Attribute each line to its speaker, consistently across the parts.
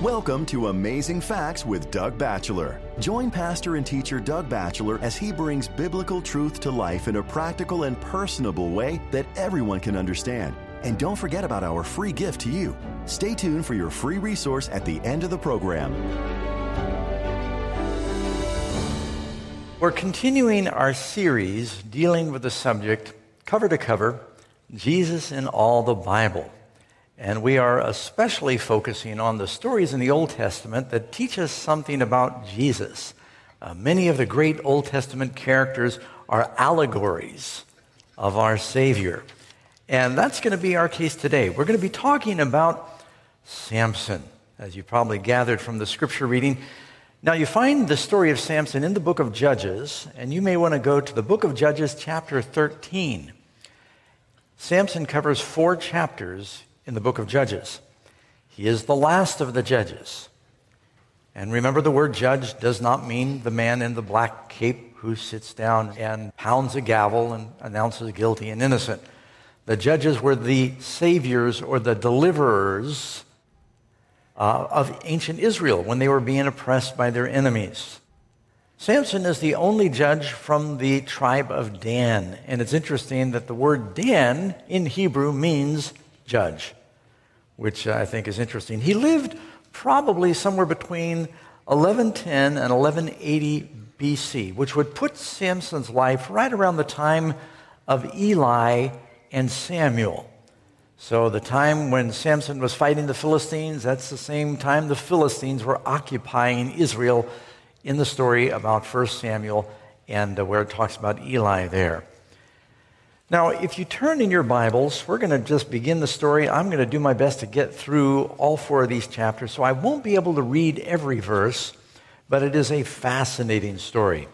Speaker 1: Welcome to Amazing Facts with Doug Batchelor. Join pastor and teacher Doug Batchelor as he brings biblical truth to life in a practical and personable way that everyone can understand. And don't forget about our free gift to you. Stay tuned for your free resource at the end of the program.
Speaker 2: We're continuing our series dealing with the subject, cover to cover, Jesus in all the Bible. And we are especially focusing on the stories in the Old Testament that teach us something about Jesus. Many of the great Old Testament characters are allegories of our Savior. And that's going to be our case today. We're going to be talking about Samson, as you probably gathered from the scripture reading. Now, you find the story of Samson in the book of Judges, and you may want to go to the book of Judges, chapter 13. Samson covers 4 chapters in the book of Judges. He is the last of the judges. And remember, the word judge does not mean the man in the black cape who sits down and pounds a gavel and announces guilty and innocent. The judges were the saviors or the deliverers of ancient Israel when they were being oppressed by their enemies. Samson is the only judge from the tribe of Dan. And it's interesting that the word Dan in Hebrew means judge, which I think is interesting. He lived probably somewhere between 1110 and 1180 BC, which would put Samson's life right around the time of Eli and Samuel. So the time when Samson was fighting the Philistines, that's the same time the Philistines were occupying Israel in the story about 1 Samuel and where it talks about Eli there. Now, if you turn in your Bibles, we're going to just begin the story. I'm going to do my best to get through all 4 of these chapters, so I won't be able to read every verse, but it is a fascinating story.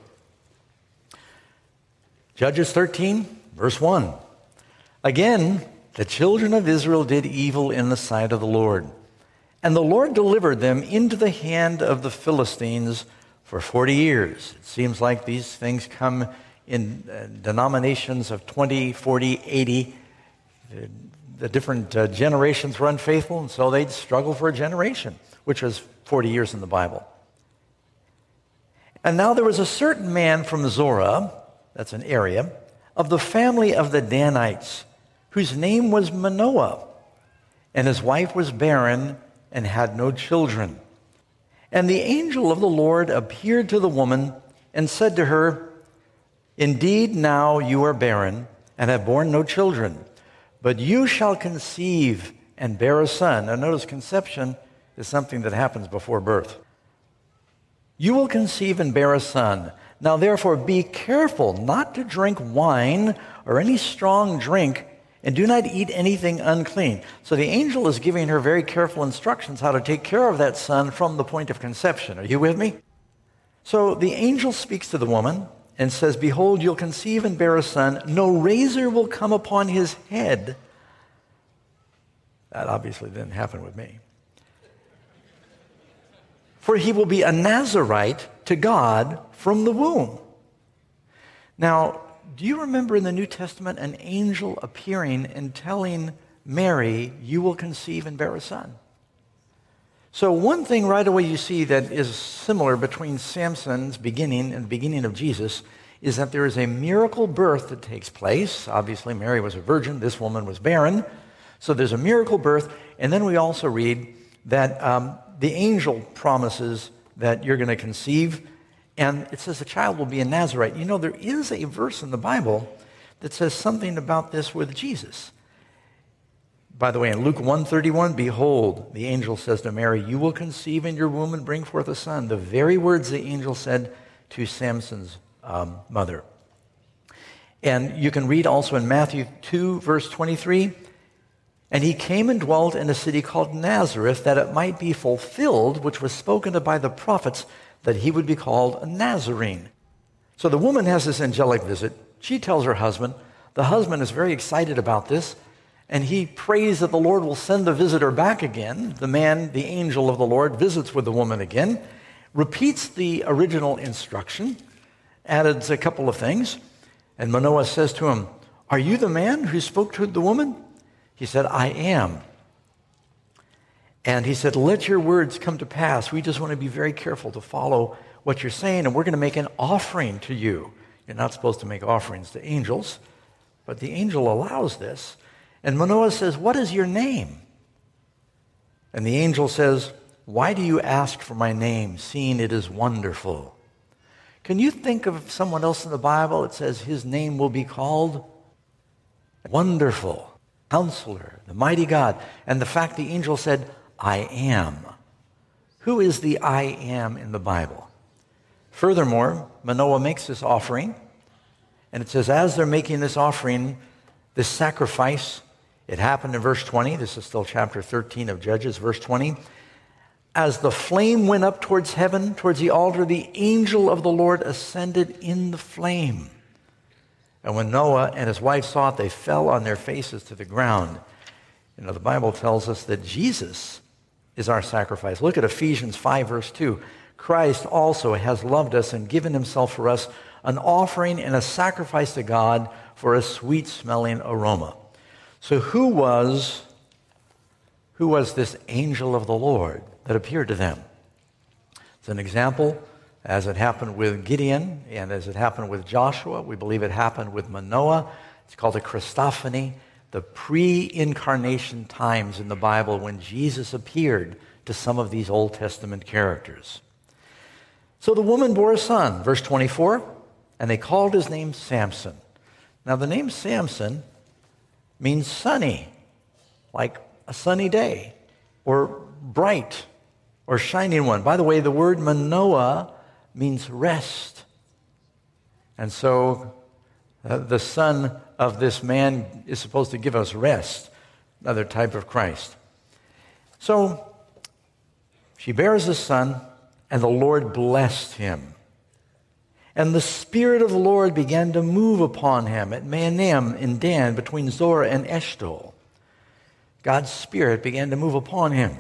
Speaker 2: Judges 13, verse 1. Again, the children of Israel did evil in the sight of the Lord, and the Lord delivered them into the hand of the Philistines for 40 years. It seems like these things come in denominations of 20, 40, 80. The different generations were unfaithful, and so they'd struggle for a generation, which was 40 years in the Bible. And now there was a certain man from Zorah, that's an area, of the family of the Danites, whose name was Manoah, and his wife was barren and had no children. And the angel of the Lord appeared to the woman and said to her, Indeed, now you are barren and have borne no children, but you shall conceive and bear a son. Now notice conception is something that happens before birth. You will conceive and bear a son. Now therefore be careful not to drink wine or any strong drink, and do not eat anything unclean. So the angel is giving her very careful instructions how to take care of that son from the point of conception. Are you with me? So the angel speaks to the woman and says, Behold, you'll conceive and bear a son. No razor will come upon his head. That obviously didn't happen with me. For he will be a Nazirite to God from the womb. Now, do you remember in the New Testament an angel appearing and telling Mary, you will conceive and bear a son? So one thing right away you see that is similar between Samson's beginning and the beginning of Jesus is that there is a miracle birth that takes place. Obviously, Mary was a virgin. This woman was barren. So there's a miracle birth. And then we also read that the angel promises that you're going to conceive, and it says the child will be a Nazirite. You know, there is a verse in the Bible that says something about this with Jesus. By the way, in Luke 1:31, behold, the angel says to Mary, you will conceive in your womb and bring forth a son. The very words the angel said to Samson's mother. And you can read also in Matthew 2, verse 23, and he came and dwelt in a city called Nazareth, that it might be fulfilled, which was spoken of by the prophets, that he would be called a Nazarene. So the woman has this angelic visit. She tells her husband. The husband is very excited about this, and he prays that the Lord will send the visitor back again. The man, the angel of the Lord, visits with the woman again, repeats the original instruction, added a couple of things, and Manoah says to him, are you the man who spoke to the woman? He said, I am. And he said, let your words come to pass. We just want to be very careful to follow what you're saying, and we're going to make an offering to you. You're not supposed to make offerings to angels, but the angel allows this. And Manoah says, what is your name? And the angel says, why do you ask for my name, seeing it is wonderful? Can you think of someone else in the Bible that says his name will be called Wonderful, Counselor, the Mighty God? And the fact the angel said, I am. Who is the I am in the Bible? Furthermore, Manoah makes this offering, and it says as they're making this offering, this sacrifice, it happened in verse 20. This is still chapter 13 of Judges, verse 20. As the flame went up towards heaven, towards the altar, the angel of the Lord ascended in the flame. And when Noah and his wife saw it, they fell on their faces to the ground. You know, the Bible tells us that Jesus is our sacrifice. Look at Ephesians 5, verse 2. Christ also has loved us and given himself for us, an offering and a sacrifice to God for a sweet-smelling aroma. So who was this angel of the Lord that appeared to them? It's an example, as it happened with Gideon and as it happened with Joshua. We believe it happened with Manoah. It's called a Christophany, the pre-incarnation times in the Bible when Jesus appeared to some of these Old Testament characters. So the woman bore a son, verse 24, and they called his name Samson. Now the name Samson means sunny, like a sunny day, or bright, or shining one. By the way, the word Manoah means rest. And so the son of this man is supposed to give us rest, another type of Christ. So she bears a son, and the Lord blessed him. And the Spirit of the Lord began to move upon him at Mahanaim in Dan, between Zorah and Eshtaol. God's Spirit began to move upon him.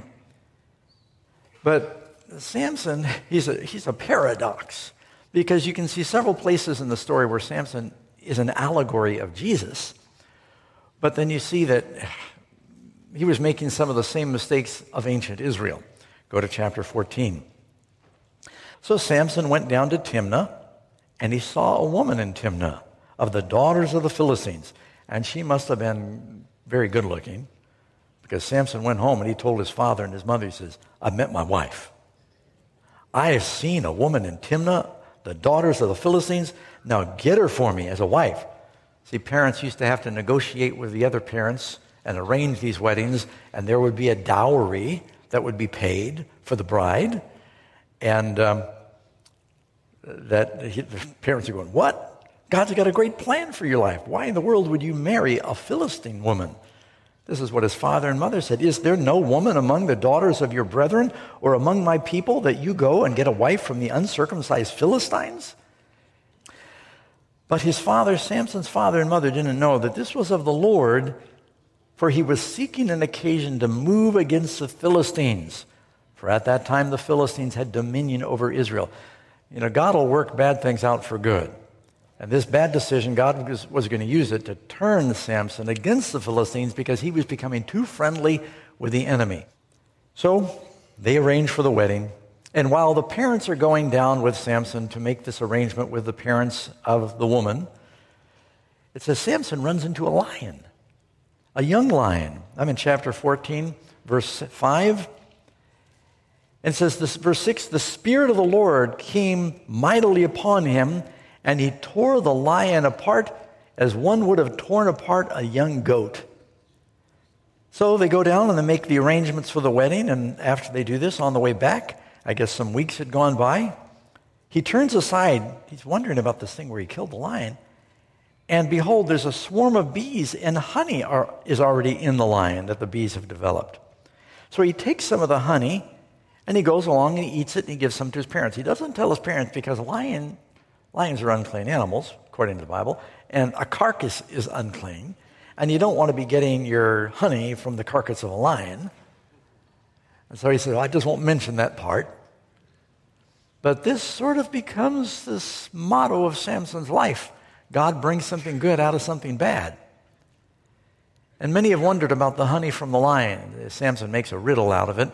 Speaker 2: But Samson, he's a paradox, because you can see several places in the story where Samson is an allegory of Jesus, but then you see that he was making some of the same mistakes of ancient Israel. Go to chapter 14. So Samson went down to Timnah, and he saw a woman in Timnah of the daughters of the Philistines, and she must have been very good looking, because Samson went home and he told his father and his mother, he says, I met my wife. I have seen a woman in Timnah, the daughters of the Philistines. Now get her for me as a wife. See, parents used to have to negotiate with the other parents and arrange these weddings, and there would be a dowry that would be paid for the bride. And the parents are going, what? God's got a great plan for your life. Why in the world would you marry a Philistine woman? This is what his father and mother said. Is there no woman among the daughters of your brethren or among my people that you go and get a wife from the uncircumcised Philistines? But his father, Samson's father and mother, didn't know that this was of the Lord, for he was seeking an occasion to move against the Philistines. For at that time the Philistines had dominion over Israel. You know, God will work bad things out for good. And this bad decision, God was going to use it to turn Samson against the Philistines because he was becoming too friendly with the enemy. So they arranged for the wedding. And while the parents are going down with Samson to make this arrangement with the parents of the woman, it says Samson runs into a lion, a young lion. I'm in chapter 14, verse 5. And it says, this, verse 6, the Spirit of the Lord came mightily upon him, and he tore the lion apart as one would have torn apart a young goat. So they go down and they make the arrangements for the wedding, and after they do this, on the way back, I guess some weeks had gone by, he turns aside. He's wondering about this thing where he killed the lion. And behold, there's a swarm of bees, and honey is already in the lion that the bees have developed. So he takes some of the honey, and he goes along and he eats it, and he gives some to his parents. He doesn't tell his parents because lions are unclean animals, according to the Bible, and a carcass is unclean, and you don't want to be getting your honey from the carcass of a lion. And so he said, well, I just won't mention that part. But this sort of becomes this motto of Samson's life. God brings something good out of something bad. And many have wondered about the honey from the lion. Samson makes a riddle out of it.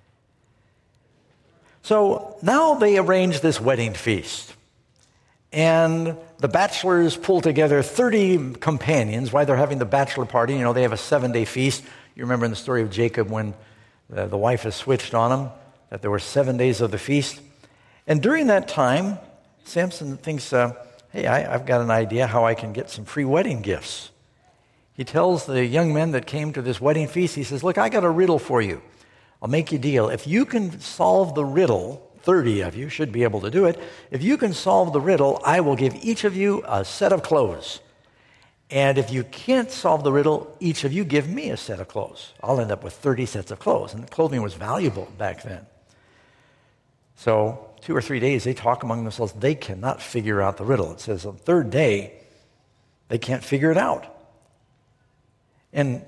Speaker 2: So now they arrange this wedding feast. And the bachelors pull together 30 companions while they're having the bachelor party. You know, they have a 7-day feast. You remember in the story of Jacob when the wife has switched on him, that there were 7 days of the feast. And during that time, Samson thinks, hey, I've got an idea how I can get some free wedding gifts. He tells the young men that came to this wedding feast, he says, look, I got a riddle for you. I'll make you a deal. If you can solve the riddle, 30 of you should be able to do it. If you can solve the riddle, I will give each of you a set of clothes. And if you can't solve the riddle, each of you give me a set of clothes. I'll end up with 30 sets of clothes. And clothing was valuable back then. So 2 or 3 days, they talk among themselves. They cannot figure out the riddle. It says on the third day, they can't figure it out. And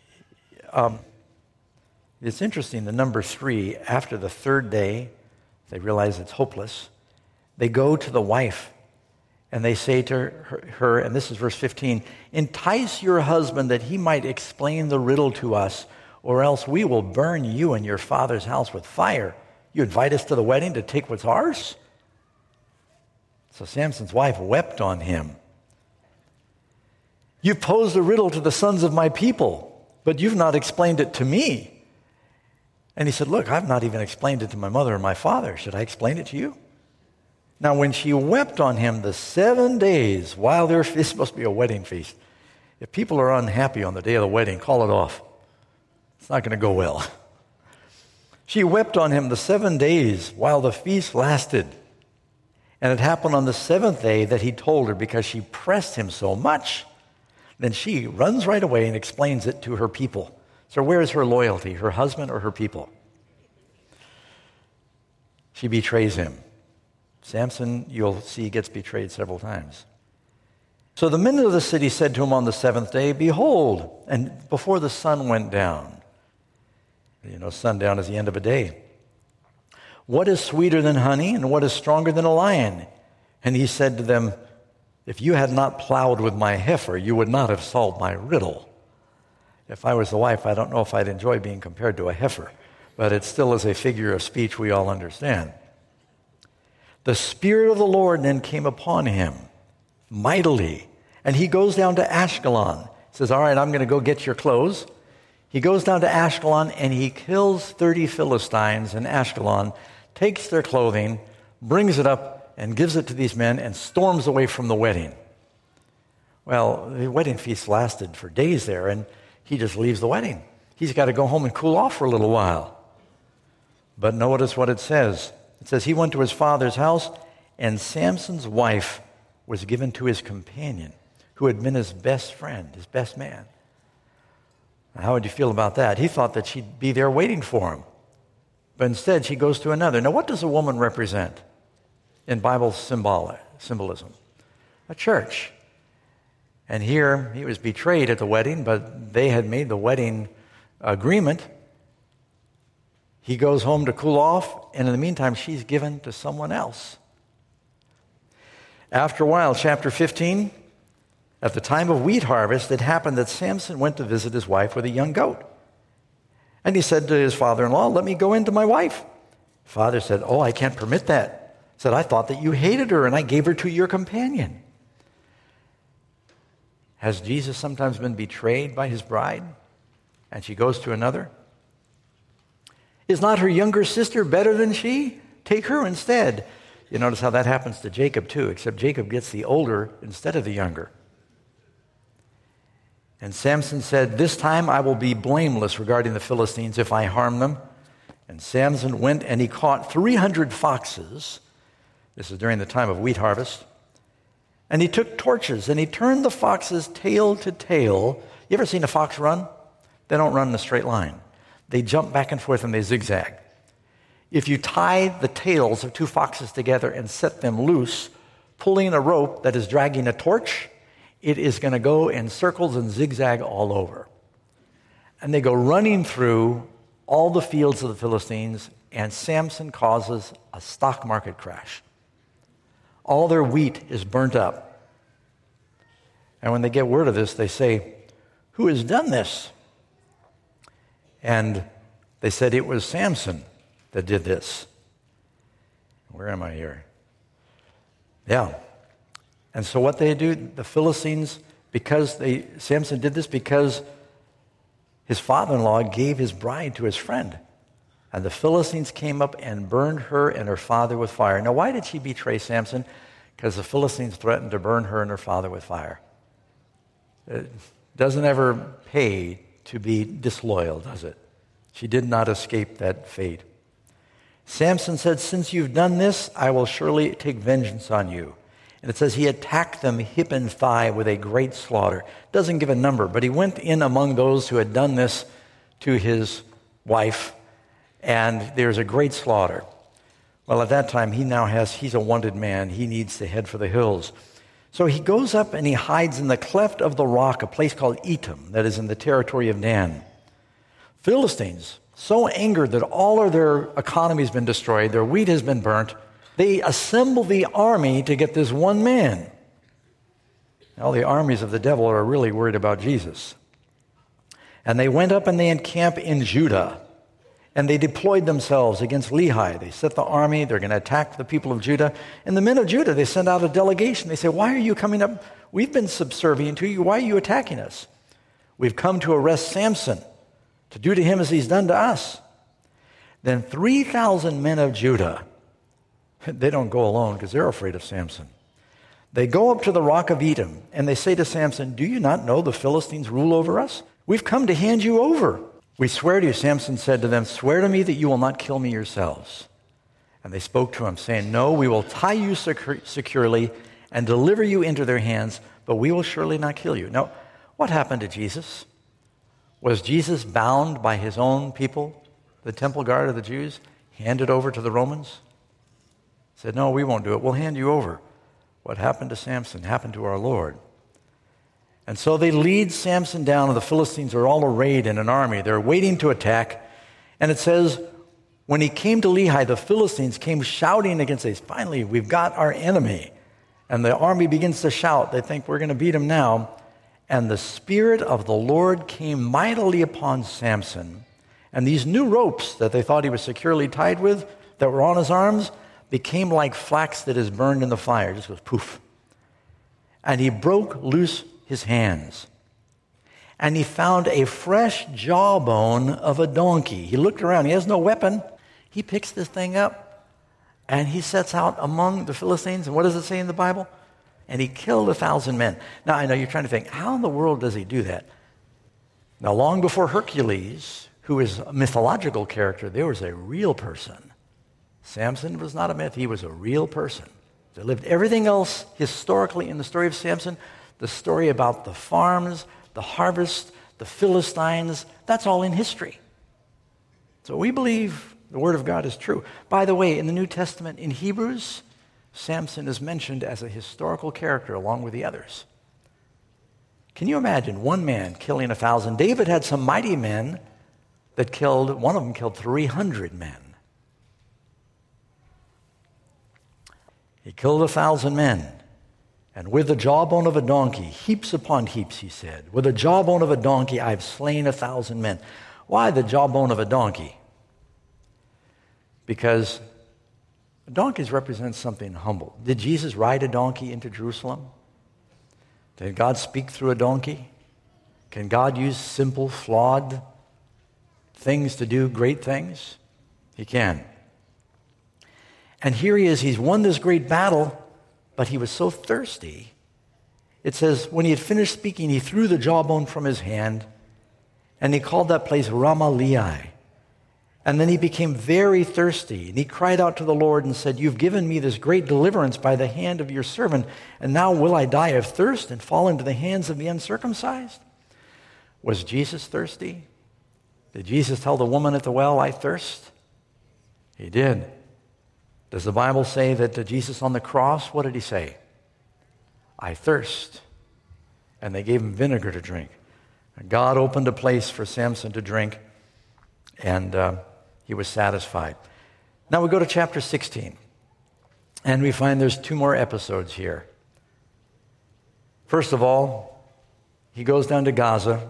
Speaker 2: it's interesting, the number 3, after the third day, they realize it's hopeless. They go to the wife and they say to her, and this is verse 15, entice your husband that he might explain the riddle to us, or else we will burn you and your father's house with fire. You invite us to the wedding to take what's ours? So Samson's wife wept on him. You posed a riddle to the sons of my people, but you've not explained it to me. And he said, look, I've not even explained it to my mother or my father. Should I explain it to you? Now, when she wept on him the 7 days while it's supposed to be a wedding feast, if people are unhappy on the day of the wedding, call it off. It's not going to go well. She wept on him the 7 days while the feast lasted. And it happened on the 7th day that he told her because she pressed him so much. Then she runs right away and explains it to her people. So where is her loyalty, her husband or her people? She betrays him. Samson, you'll see, gets betrayed several times. So the men of the city said to him on the 7th day, behold, and before the sun went down, you know, sundown is the end of a day. What is sweeter than honey, and what is stronger than a lion? And he said to them, if you had not plowed with my heifer, you would not have solved my riddle. If I was the wife, I don't know if I'd enjoy being compared to a heifer, but it still is a figure of speech we all understand. The Spirit of the Lord then came upon him mightily, and he goes down to Ashkelon. He says, all right, I'm going to go get your clothes. He goes down to Ashkelon, and he kills 30 Philistines in Ashkelon, takes their clothing, brings it up, and gives it to these men, and storms away from the wedding. Well, the wedding feast lasted for days there, and he just leaves the wedding. He's got to go home and cool off for a little while. But notice what it says. It says he went to his father's house, and Samson's wife was given to his companion, who had been his best friend, his best man. Now, how would you feel about that? He thought that she'd be there waiting for him. But instead, she goes to another. Now, what does a woman represent in Bible symbolism? A church. And here, he was betrayed at the wedding, but they had made the wedding agreement. He goes home to cool off, and in the meantime, she's given to someone else. After a while, chapter 15, at the time of wheat harvest, it happened that Samson went to visit his wife with a young goat. And he said to his father-in-law, let me go into my wife. Father said, oh, I can't permit that. He said, I thought that you hated her, and I gave her to your companion. Has Jesus sometimes been betrayed by his bride, and she goes to another? Is not her younger sister better than she? Take her instead. You notice how that happens to Jacob too, except Jacob gets the older instead of the younger. And Samson said, this time I will be blameless regarding the Philistines if I harm them. And Samson went and he caught 300 foxes. This is during the time of wheat harvest. And he took torches and he turned the foxes tail to tail. You ever seen a fox run? They don't run in a straight line. They jump back and forth and they zigzag. If you tie the tails of 2 foxes together and set them loose, pulling a rope that is dragging a torch, it is going to go in circles and zigzag all over. And they go running through all the fields of the Philistines, and Samson causes a stock market crash. All their wheat is burnt up. And when they get word of this, they say, who has done this? And they said it was Samson that did this. Where am I here? Yeah. And so what they do, the Philistines, Samson did this because his father-in-law gave his bride to his friend. And the Philistines came up and burned her and her father with fire. Now, why did she betray Samson? Because the Philistines threatened to burn her and her father with fire. It doesn't ever pay to be disloyal, does it? She did not escape that fate. Samson said, since you've done this, I will surely take vengeance on you. And it says he attacked them hip and thigh with a great slaughter. Doesn't give a number, but he went in among those who had done this to his wife, and there's a great slaughter. Well, at that time, he's a wanted man. He needs to head for the hills. So he goes up and he hides in the cleft of the rock, a place called Etam, that is in the territory of Dan. Philistines, so angered that all of their economy has been destroyed, their wheat has been burnt, they assemble the army to get this one man. Now, the armies of the devil are really worried about Jesus. And they went up and they encamped in Judah. And they deployed themselves against Lehi. They set the army. They're going to attack the people of Judah. And the men of Judah, they send out a delegation. They say, why are you coming up? We've been subservient to you. Why are you attacking us? We've come to arrest Samson, to do to him as he's done to us. Then 3,000 men of Judah, they don't go alone because they're afraid of Samson. They go up to the rock of Etam, and they say to Samson, do you not know the Philistines rule over us? We've come to hand you over. We swear to you, Samson said to them, swear to me that you will not kill me yourselves. And they spoke to him, saying, no, we will tie you securely and deliver you into their hands, but we will surely not kill you. Now, what happened to Jesus? Was Jesus bound by his own people, the temple guard of the Jews, handed over to the Romans? Said, no, we won't do it. We'll hand you over. What happened to Samson happened to our Lord. And so they lead Samson down, and the Philistines are all arrayed in an army. They're waiting to attack. And it says, when he came to Lehi, the Philistines came shouting against us. Finally, we've got our enemy. And the army begins to shout. They think we're going to beat him now. And the Spirit of the Lord came mightily upon Samson. And these new ropes that they thought he was securely tied with, that were on his arms, became like flax that is burned in the fire. It just goes poof. And he broke loose his hands. And he found a fresh jawbone of a donkey. He looked around. He has no weapon. He picks this thing up, and he sets out among the Philistines. And what does it say in the Bible? And he killed 1,000 men. Now, I know you're trying to think, how in the world does he do that? Now, long before Hercules, who is a mythological character, there was a real person. Samson was not a myth. He was a real person. They lived everything else historically in the story of Samson. The story about the farms, the harvest, the Philistines, that's all in history. So we believe the Word of God is true. By the way, in the New Testament, in Hebrews, Samson is mentioned as a historical character along with the others. Can you imagine one man killing 1,000? David had some mighty men that one of them killed 300 men. He killed 1,000 men. And with the jawbone of a donkey, heaps upon heaps, he said. With the jawbone of a donkey, I've slain 1,000 men. Why the jawbone of a donkey? Because donkeys represent something humble. Did Jesus ride a donkey into Jerusalem? Did God speak through a donkey? Can God use simple, flawed things to do great things? He can. And here he is. He's won this great battle. But he was so thirsty. It says, when he had finished speaking, he threw the jawbone from his hand, and he called that place Ramah-Lehi. And then he became very thirsty, and he cried out to the Lord and said, you've given me this great deliverance by the hand of your servant, and now will I die of thirst and fall into the hands of the uncircumcised? Was Jesus thirsty? Did Jesus tell the woman at the well, I thirst? He did. Does the Bible say that Jesus on the cross, what did he say? I thirst. And they gave him vinegar to drink. And God opened a place for Samson to drink, and he was satisfied. Now we go to chapter 16, and we find there's 2 more episodes here. First of all, he goes down to Gaza,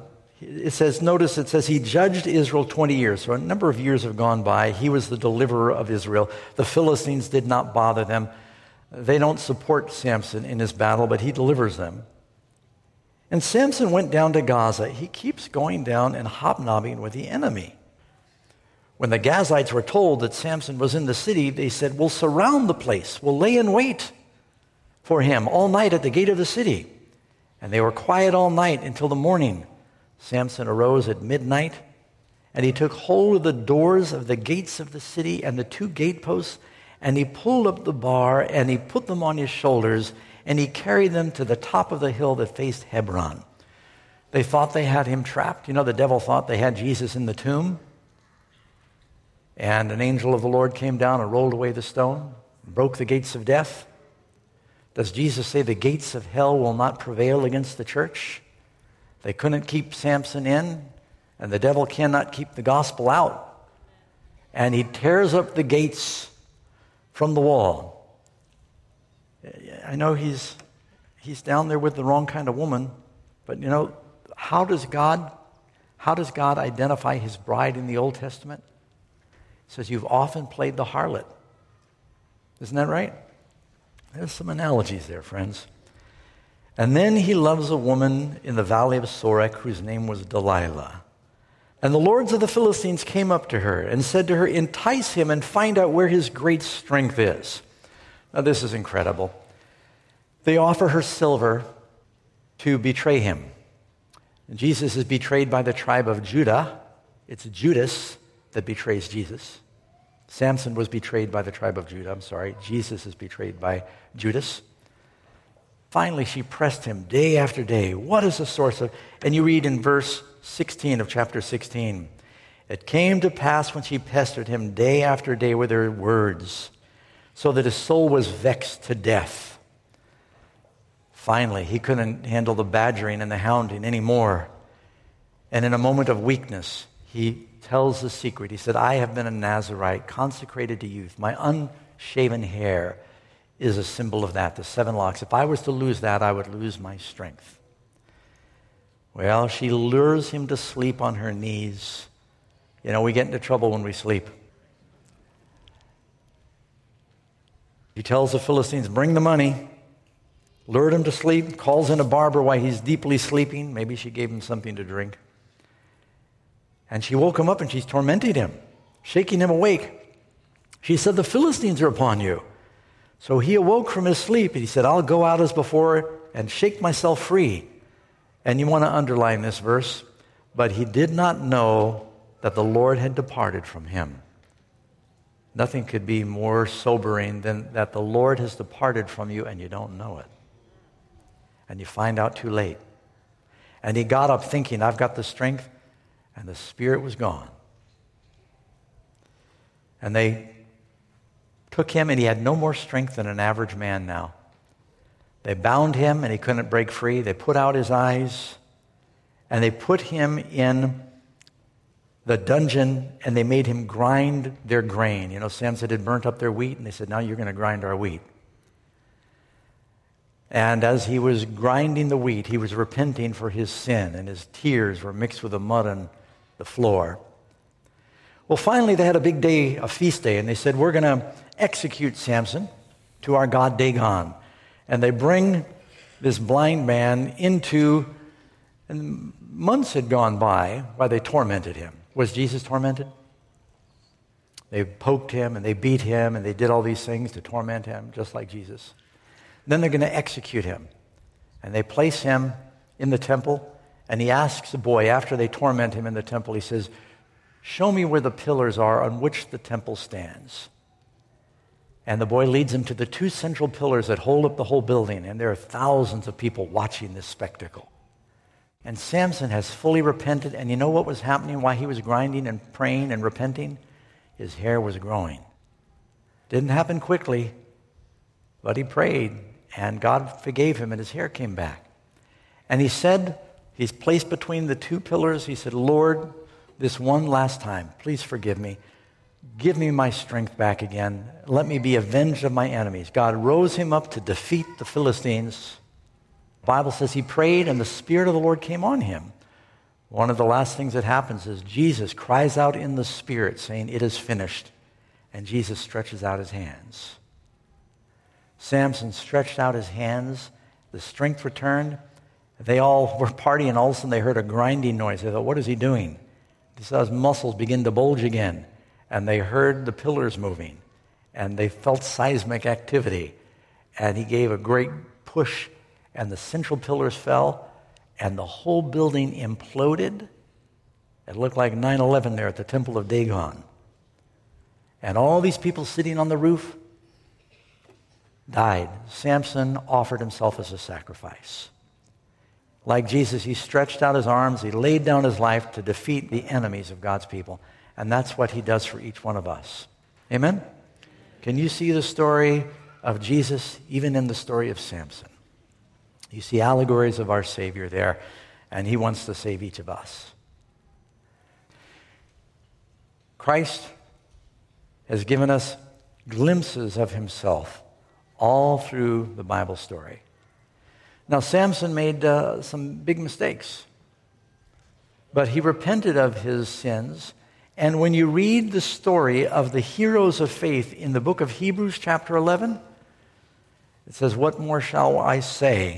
Speaker 2: it says he judged Israel 20 years. So a number of years have gone by. He was the deliverer of Israel. The Philistines did not bother them. They don't support Samson in his battle, but he delivers them. And Samson went down to Gaza. He keeps going down and hobnobbing with the enemy. When the Gazites were told that Samson was in the city, they said, "We'll surround the place. We'll lay in wait for him all night at the gate of the city." And they were quiet all night until the morning. Samson arose at midnight, and he took hold of the doors of the gates of the city and the 2 gateposts, and he pulled up the bar, and he put them on his shoulders, and he carried them to the top of the hill that faced Hebron. They thought they had him trapped. You know, the devil thought they had Jesus in the tomb. And an angel of the Lord came down and rolled away the stone, broke the gates of death. Does Jesus say the gates of hell will not prevail against the church? They couldn't keep Samson in, and the devil cannot keep the gospel out. And he tears up the gates from the wall. I know he's down there with the wrong kind of woman, but you know, how does God identify his bride in the Old Testament? He says, "You've often played the harlot." Isn't that right? There's some analogies there, friends. And then he loves a woman in the valley of Sorek whose name was Delilah. And the lords of the Philistines came up to her and said to her, "Entice him and find out where his great strength is." Now this is incredible. They offer her silver to betray him. And Jesus is betrayed by the tribe of Judah. It's Judas that betrays Jesus. Samson was betrayed by the tribe of Judah. Jesus is betrayed by Judas. Finally, she pressed him day after day. What is the source of... And you read in verse 16 of chapter 16. It came to pass when she pestered him day after day with her words, so that his soul was vexed to death. Finally, he couldn't handle the badgering and the hounding anymore. And in a moment of weakness, he tells the secret. He said, "I have been a Nazirite, consecrated to youth. My unshaven hair is a symbol of that, the 7 locks. If I was to lose that, I would lose my strength." Well, she lures him to sleep on her knees. You know, we get into trouble when we sleep. He tells the Philistines, "Bring the money." Lured him to sleep, calls in a barber while he's deeply sleeping. Maybe she gave him something to drink. And she woke him up and she's tormenting him, shaking him awake. She said, "The Philistines are upon you." So he awoke from his sleep and he said, "I'll go out as before and shake myself free." And you want to underline this verse. But he did not know that the Lord had departed from him. Nothing could be more sobering than that the Lord has departed from you and you don't know it. And you find out too late. And he got up thinking, "I've got the strength," and the Spirit was gone. And they took him, and he had no more strength than an average man now. They bound him, and he couldn't break free. They put out his eyes, and they put him in the dungeon, and they made him grind their grain. You know, Samson had burnt up their wheat, and they said, "Now you're going to grind our wheat." And as he was grinding the wheat, he was repenting for his sin, and his tears were mixed with the mud on the floor. Well, finally, they had a big day, a feast day, and they said, "We're going to execute Samson to our god Dagon." And they bring this blind man into, and months had gone by while they tormented him. Was Jesus tormented? They poked him, and they beat him, and they did all these things to torment him, just like Jesus. Then they're going to execute him. And they place him in the temple, and he asks the boy, after they torment him in the temple, he says, "Show me where the pillars are on which the temple stands." And the boy leads him to the 2 central pillars that hold up the whole building, and there are thousands of people watching this spectacle. And Samson has fully repented, and you know what was happening while he was grinding and praying and repenting? His hair was growing. Didn't happen quickly, but he prayed, and God forgave him, and his hair came back. And he said, he's placed between the 2 pillars, he said, "Lord, this one last time, please forgive me. Give me my strength back again. Let me be avenged of my enemies." God rose him up to defeat the Philistines. The Bible says he prayed, and the Spirit of the Lord came on him. One of the last things that happens is Jesus cries out in the Spirit saying, "It is finished." And Jesus stretches out his hands. Samson stretched out his hands. The strength returned. They all were partying. All of a sudden they heard a grinding noise. They thought, what is he doing? They saw his muscles begin to bulge again. And they heard the pillars moving. And they felt seismic activity. And he gave a great push. And the central pillars fell. And the whole building imploded. It looked like 9/11 there at the Temple of Dagon. And all these people sitting on the roof died. Samson offered himself as a sacrifice. Like Jesus, he stretched out his arms. He laid down his life to defeat the enemies of God's people. And that's what he does for each one of us. Amen? Can you see the story of Jesus even in the story of Samson? You see allegories of our Savior there, and he wants to save each of us. Christ has given us glimpses of himself all through the Bible story. Now, Samson made some big mistakes, but he repented of his sins. And when you read the story of the heroes of faith in the book of Hebrews chapter 11, it says, "What more shall I say?"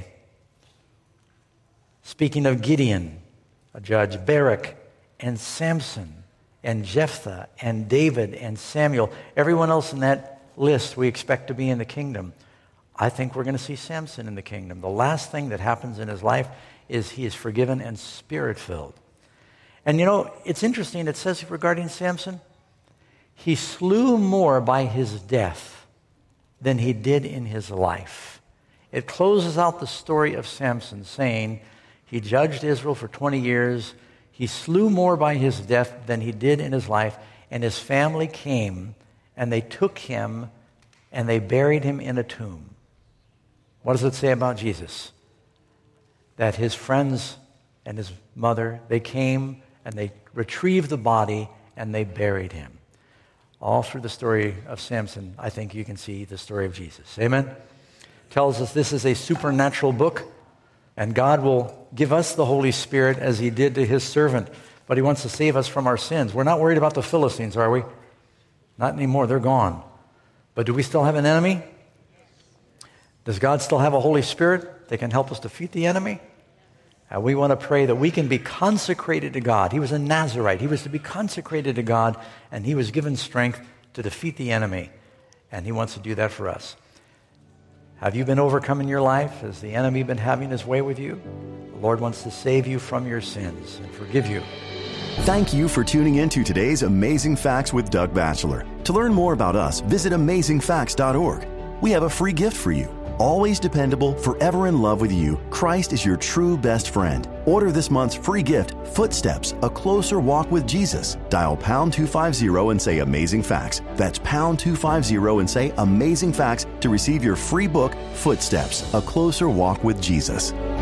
Speaker 2: Speaking of Gideon, a judge, Barak, and Samson, and Jephthah, and David, and Samuel, everyone else in that list we expect to be in the kingdom. I think we're going to see Samson in the kingdom. The last thing that happens in his life is he is forgiven and Spirit-filled. And you know, it's interesting, it says regarding Samson, he slew more by his death than he did in his life. It closes out the story of Samson saying he judged Israel for 20 years. He slew more by his death than he did in his life. And his family came and they took him and they buried him in a tomb. What does it say about Jesus? That his friends and his mother, they came and they retrieved the body and they buried him. All through the story of Samson, I think you can see the story of Jesus. Amen? Tells us this is a supernatural book, and God will give us the Holy Spirit as he did to his servant, but he wants to save us from our sins. We're not worried about the Philistines, are we? Not anymore. They're gone. But do we still have an enemy? Does God still have a Holy Spirit that can help us defeat the enemy? And we want to pray that we can be consecrated to God. He was a Nazirite. He was to be consecrated to God, and he was given strength to defeat the enemy. And he wants to do that for us. Have you been overcome in your life? Has the enemy been having his way with you? The Lord wants to save you from your sins and forgive you.
Speaker 1: Thank you for tuning in to today's Amazing Facts with Doug Batchelor. To learn more about us, visit amazingfacts.org. We have a free gift for you. Always dependable, forever in love with you, Christ is your true best friend. Order this month's free gift, Footsteps, A Closer Walk with Jesus. Dial pound 250 and say Amazing Facts. That's pound 250 and say Amazing Facts to receive your free book, Footsteps, A Closer Walk with Jesus.